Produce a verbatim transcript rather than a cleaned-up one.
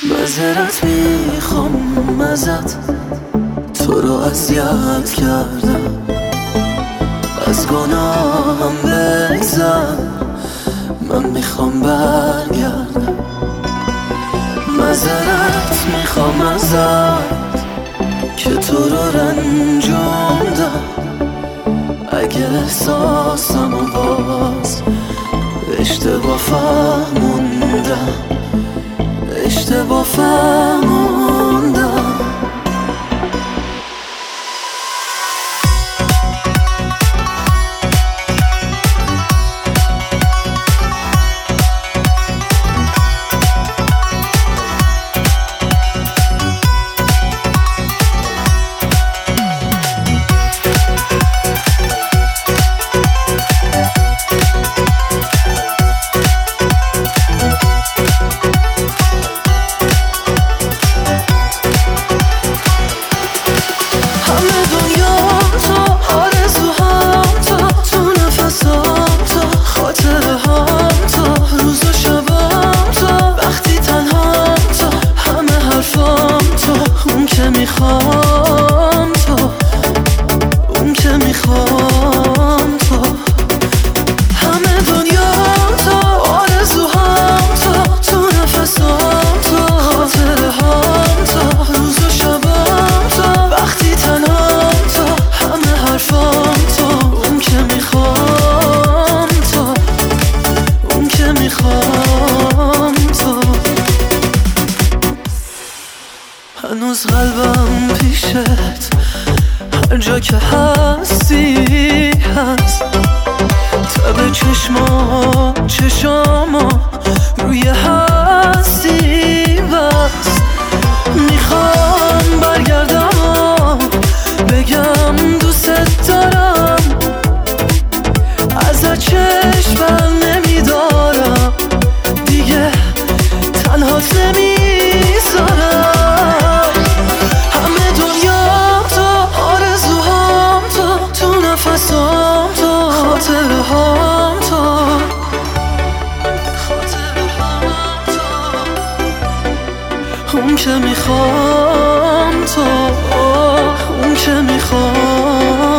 معذرت میخوام ازت، تو رو اذیت کردم، از گناهم بگذر، من میخوام برگردم. معذرت میخوام ازت که تو رو رنجوندم، اگه احساسم و باز اشتباه فهموندم، اشتباه فهموندم. هنوز قلبم پیشت، هر جا که هستی هست، تب چشما چشاما روی هستی بس. میخوام برگردم و بگم دوست دارم، ازت چشم بر نمیدارم، دیگه تنهات نمیذارم. اون که میخوام تو، اون که میخوام